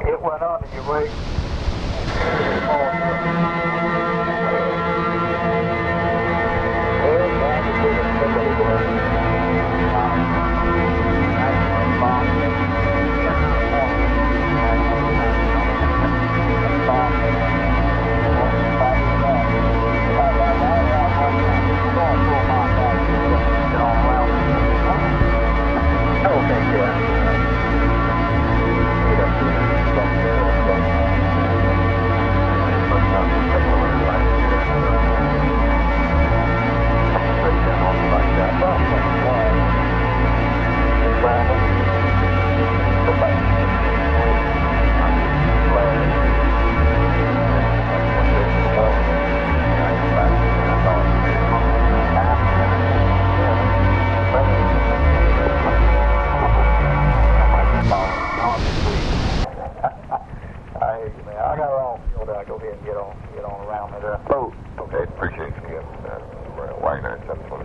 It went under your weight. I got her all filled out. Go ahead and get on around it. Oh, okay. Appreciate you. Wagner 720.